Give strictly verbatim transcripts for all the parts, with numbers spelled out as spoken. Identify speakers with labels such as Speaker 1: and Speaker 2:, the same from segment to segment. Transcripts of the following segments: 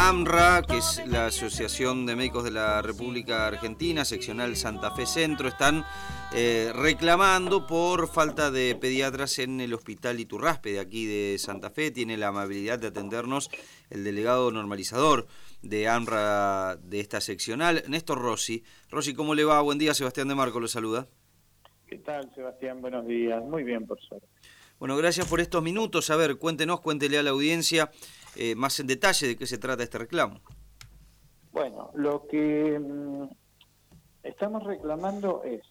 Speaker 1: AMRA, que es la Asociación de Médicos de la República Argentina, seccional Santa Fe Centro, están eh, reclamando por falta de pediatras en el Hospital Iturraspe de aquí de Santa Fe. Tiene la amabilidad de atendernos el delegado normalizador de AMRA de esta seccional, Néstor Rossi. Rossi, ¿cómo le va? Buen día, Sebastián de Marco lo saluda.
Speaker 2: ¿Qué tal, Sebastián? Buenos días. Muy bien, por suerte.
Speaker 1: Bueno, gracias por estos minutos. A ver, cuéntenos, cuéntele a la audiencia eh, más en detalle de qué se trata este reclamo.
Speaker 2: Bueno, lo que mmm, estamos reclamando es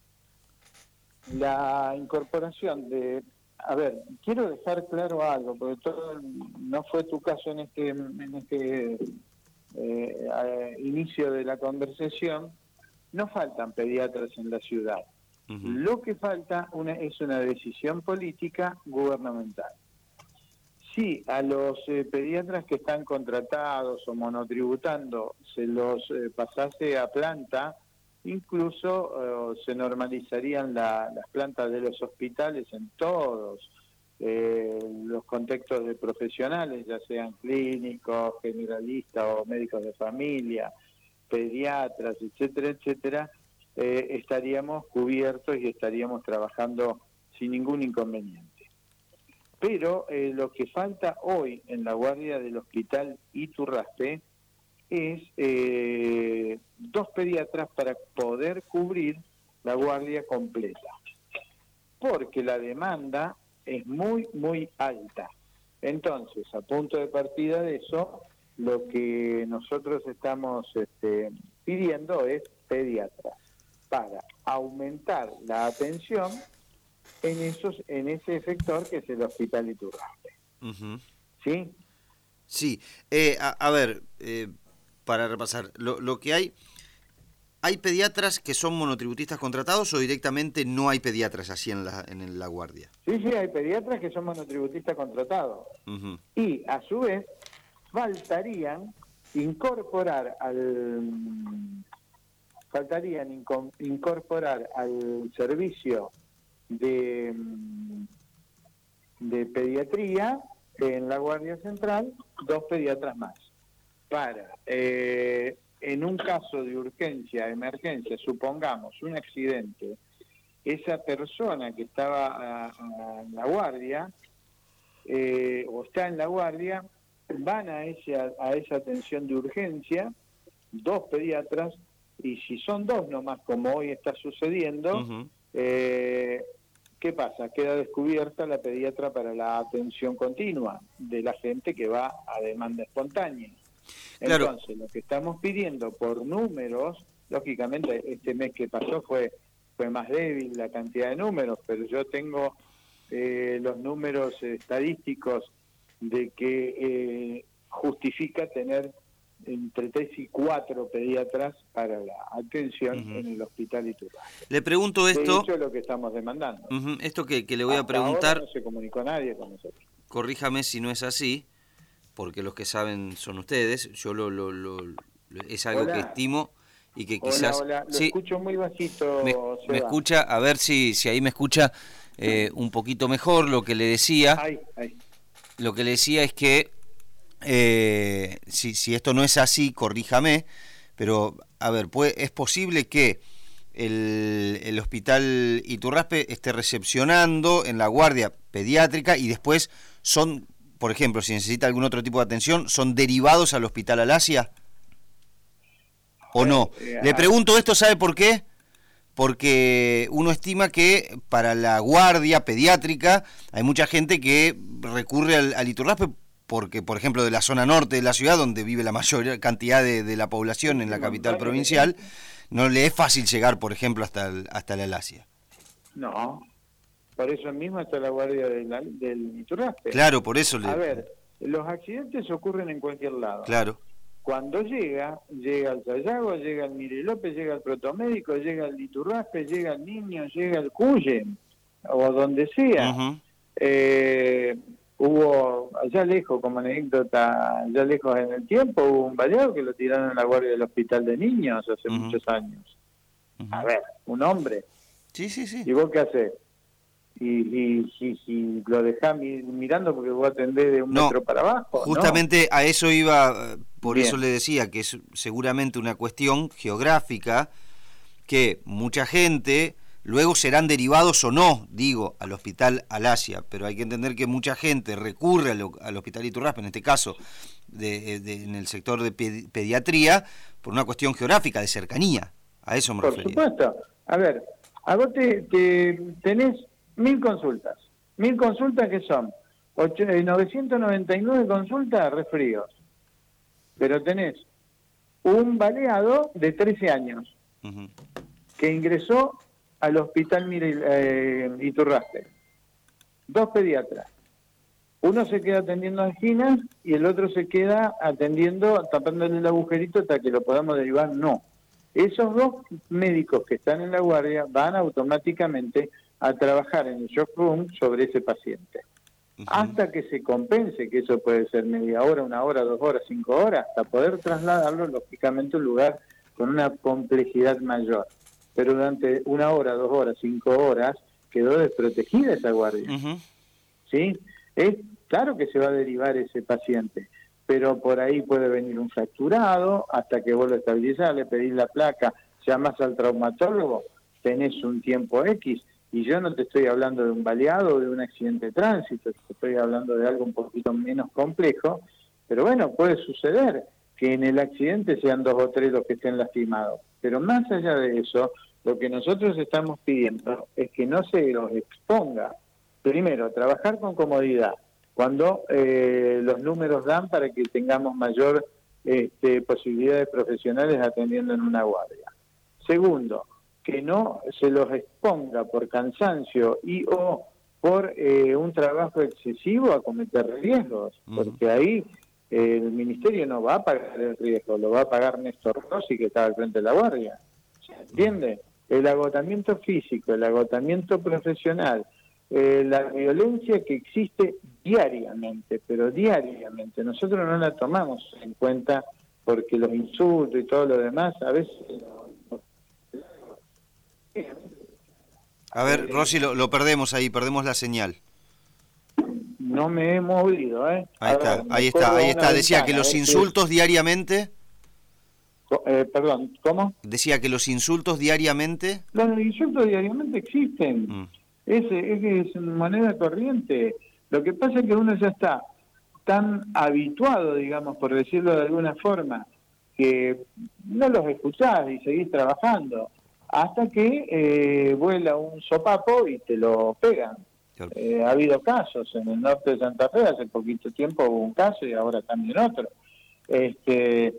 Speaker 2: la incorporación de... A ver, quiero dejar claro algo, porque todo no fue tu caso en este, en este eh, inicio de la conversación. No faltan pediatras en la ciudad. Uh-huh. Lo que falta una, es una decisión política gubernamental. Si a los eh, pediatras que están contratados o monotributando se los eh, pasase a planta, incluso eh, se normalizarían la, las plantas de los hospitales en todos eh, los contextos de profesionales, ya sean clínicos, generalistas o médicos de familia, pediatras, etcétera, etcétera, eh, estaríamos cubiertos y estaríamos trabajando sin ningún inconveniente. Pero eh, lo que falta hoy en la guardia del Hospital Iturraspe es eh, dos pediatras para poder cubrir la guardia completa, porque la demanda es muy, muy alta. Entonces, a punto de partida de eso, lo que nosotros estamos este, pidiendo es pediatras para aumentar la atención en esos en ese sector que es el Hospital Iturraspe.
Speaker 1: Uh-huh.
Speaker 2: ¿Sí?
Speaker 1: Sí. Eh, a, a ver, eh, para repasar, lo, lo que hay, ¿hay pediatras que son monotributistas contratados o directamente no hay pediatras así en la, en la guardia?
Speaker 2: Sí, sí, hay pediatras que son monotributistas contratados.
Speaker 1: Uh-huh.
Speaker 2: Y, a su vez, faltarían incorporar al... faltarían inco- incorporar al servicio de, de pediatría en la Guardia Central dos pediatras más para, eh, en un caso de urgencia, emergencia, supongamos un accidente, esa persona que estaba a, a, en la guardia eh, o está en la guardia, van a esa, a esa atención de urgencia dos pediatras, y si son dos nomás, como hoy está sucediendo, uh-huh. eh, ¿qué pasa? Queda descubierta la pediatra para la atención continua de la gente que va a demanda espontánea.
Speaker 1: Claro.
Speaker 2: Entonces, lo que estamos pidiendo por números, lógicamente este mes que pasó fue, fue más débil la cantidad de números, pero yo tengo eh, los números estadísticos de que eh, justifica tener entre tres y cuatro pediatras para la atención uh-huh. en el Hospital Iturraspe.
Speaker 1: Le pregunto esto...
Speaker 2: De hecho, es lo que estamos demandando.
Speaker 1: Uh-huh. Esto que, que le voy
Speaker 2: Hasta
Speaker 1: a preguntar...
Speaker 2: ahora no se comunicó nadie con nosotros.
Speaker 1: Corríjame si no es así, porque los que saben son ustedes. Yo lo, lo, lo, lo es algo
Speaker 2: hola.
Speaker 1: que estimo y que quizás...
Speaker 2: Hola, hola. Lo
Speaker 1: sí,
Speaker 2: escucho muy bajito,
Speaker 1: me, me escucha, a ver si, si ahí me escucha eh, un poquito mejor. Lo que le decía...
Speaker 2: Ahí, ahí.
Speaker 1: Lo que le decía es que... Eh, si, si esto no es así, corríjame, pero a ver, puede, es posible que el, el Hospital Iturraspe esté recepcionando en la guardia pediátrica y después son, por ejemplo, si necesita algún otro tipo de atención, son derivados al Hospital Alasia o no. Le pregunto esto, ¿sabe por qué? Porque uno estima que para la guardia pediátrica hay mucha gente que recurre al, al Iturraspe porque, por ejemplo, de la zona norte de la ciudad, donde vive la mayor cantidad de, de la población en la capital provincial, no le es fácil llegar, por ejemplo, hasta el, hasta la Alasia.
Speaker 2: No, por eso mismo está la guardia de la, del Iturraspe.
Speaker 1: Claro, por eso le...
Speaker 2: A ver, los accidentes ocurren en cualquier lado.
Speaker 1: Claro.
Speaker 2: Cuando llega, llega al Sayago, llega al Mire López, llega al Protomédico, llega al Iturraspe, llega al Niño, llega al Cuyen, o donde sea. Uh-huh. Eh... Hubo, allá lejos, como anécdota, allá lejos en el tiempo, hubo un baleado que lo tiraron en la guardia del Hospital de Niños hace uh-huh. muchos años. Uh-huh. A ver, un hombre.
Speaker 1: Sí, sí, sí.
Speaker 2: ¿Y vos qué hacés? Y, y, y, y lo dejás mirando porque vos atendés de un
Speaker 1: no,
Speaker 2: metro para abajo.
Speaker 1: Justamente
Speaker 2: no.
Speaker 1: a eso iba por
Speaker 2: Bien.
Speaker 1: eso le decía que es seguramente una cuestión geográfica, que mucha gente, luego serán derivados o no, digo, al Hospital Al-Asia, pero hay que entender que mucha gente recurre al, al Hospital Iturraspe, en este caso, de, de, en el sector de pedi- pediatría, por una cuestión geográfica, de cercanía. A eso me
Speaker 2: Por
Speaker 1: refería.
Speaker 2: supuesto. A ver, a vos te, te tenés mil consultas. Mil consultas que son ocho, eh, novecientas noventa y nueve consultas resfríos. Pero tenés un baleado de trece años
Speaker 1: Uh-huh.
Speaker 2: que ingresó al hospital Mire, eh, Iturraspe. Dos pediatras. Uno se queda atendiendo anginas y el otro se queda atendiendo, tapándole el agujerito hasta que lo podamos derivar. No. Esos dos médicos que están en la guardia van automáticamente a trabajar en el shock room sobre ese paciente. Uh-huh. Hasta que se compense, que eso puede ser media hora, una hora, dos horas, cinco horas, hasta poder trasladarlo, lógicamente, a un lugar con una complejidad mayor. Pero durante una hora, dos horas, cinco horas, quedó desprotegida esa guardia. Uh-huh. ¿Sí? Es claro que se va a derivar ese paciente, pero por ahí puede venir un fracturado, hasta que vuelva a estabilizar, le pedís la placa, llamas al traumatólogo, tenés un tiempo X, y yo no te estoy hablando de un baleado o de un accidente de tránsito, te estoy hablando de algo un poquito menos complejo, pero bueno, puede suceder que en el accidente sean dos o tres los que estén lastimados. Pero más allá de eso, lo que nosotros estamos pidiendo es que no se los exponga. Primero, trabajar con comodidad, cuando eh, los números dan para que tengamos mayor este, posibilidades profesionales atendiendo en una guardia. Segundo, que no se los exponga por cansancio y o por eh, un trabajo excesivo a cometer riesgos, porque ahí eh, el ministerio no va a pagar el riesgo, lo va a pagar Néstor Rossi, que estaba al frente de la guardia. ¿Se entiende? El agotamiento físico, el agotamiento profesional, eh, la violencia que existe diariamente, pero diariamente. Nosotros no la tomamos en cuenta porque los insultos y todo lo demás a veces...
Speaker 1: A ver, Rossi, lo, lo perdemos ahí, perdemos la señal.
Speaker 2: No me he movido, ¿eh?
Speaker 1: Ahí está, ver, ahí está, ahí está. Decía ventana, que los insultos que... diariamente...
Speaker 2: Eh, perdón, ¿cómo?
Speaker 1: Decía que los insultos diariamente...
Speaker 2: Los insultos diariamente existen. Mm. Es, es, es moneda corriente. Lo que pasa es que uno ya está tan habituado, digamos, por decirlo de alguna forma, que no los escuchás y seguís trabajando, hasta que eh, vuela un sopapo y te lo pegan. Eh, ha habido casos en el norte de Santa Fe, hace poquito tiempo hubo un caso y ahora también otro. Este,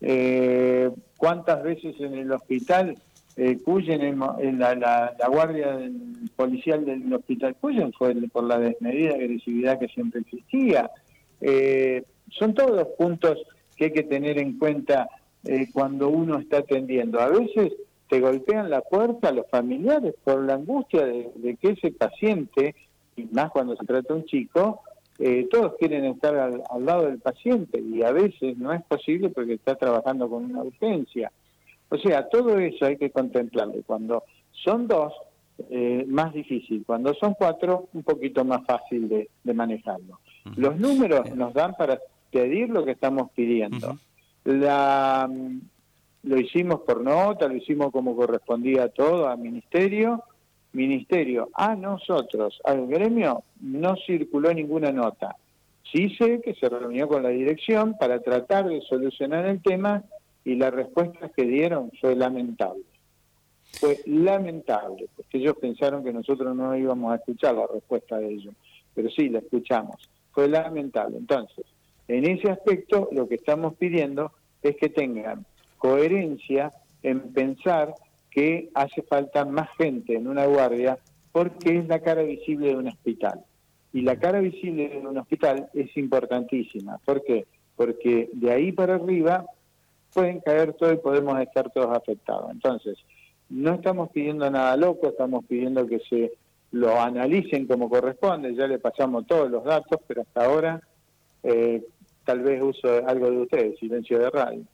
Speaker 2: eh, ¿Cuántas veces en el hospital eh, Cuyen, en, en la, la, la guardia del, policial del hospital Cuyen fue por la desmedida agresividad que siempre existía? Eh, son todos puntos que hay que tener en cuenta eh, cuando uno está atendiendo. A veces te golpean la puerta a los familiares por la angustia de, de que ese paciente, y más cuando se trata de un chico, eh, todos quieren estar al, al lado del paciente y a veces no es posible porque está trabajando con una urgencia. O sea, todo eso hay que contemplarlo. Cuando son dos, eh, más difícil. Cuando son cuatro, un poquito más fácil de, de manejarlo. Uh-huh. Los números nos dan para pedir lo que estamos pidiendo. Uh-huh. La... Lo hicimos por nota, lo hicimos como correspondía a todo, al ministerio. Ministerio, a nosotros, al gremio, no circuló ninguna nota. Sí sé que se reunió con la dirección para tratar de solucionar el tema y la respuesta que dieron fue lamentable. Fue lamentable, porque ellos pensaron que nosotros no íbamos a escuchar la respuesta de ellos, pero sí, la escuchamos. Fue lamentable. Entonces, en ese aspecto, lo que estamos pidiendo es que tengan coherencia en pensar que hace falta más gente en una guardia porque es la cara visible de un hospital. Y la cara visible de un hospital es importantísima. ¿Por qué? Porque de ahí para arriba pueden caer todos y podemos estar todos afectados. Entonces, no estamos pidiendo nada loco, estamos pidiendo que se lo analicen como corresponde. Ya le pasamos todos los datos, pero hasta ahora eh, tal vez uso algo de ustedes, silencio de radio.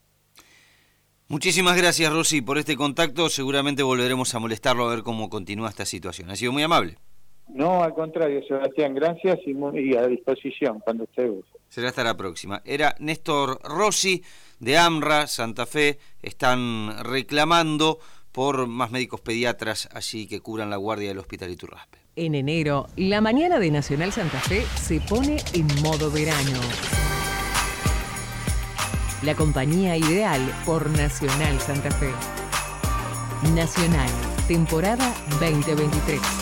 Speaker 1: Muchísimas gracias, Rossi, por este contacto. Seguramente volveremos a molestarlo a ver cómo continúa esta situación. Ha sido muy amable.
Speaker 2: No, al contrario, Sebastián, gracias y, muy, y a disposición cuando usted guste.
Speaker 1: Será hasta la próxima. Era Néstor Rossi de AMRA, Santa Fe. Están reclamando por más médicos pediatras allí que cubran la guardia del Hospital Iturraspe.
Speaker 3: En enero, la mañana de Nacional Santa Fe se pone en modo verano. La compañía ideal por Nacional Santa Fe. Nacional, temporada veinte veintitrés.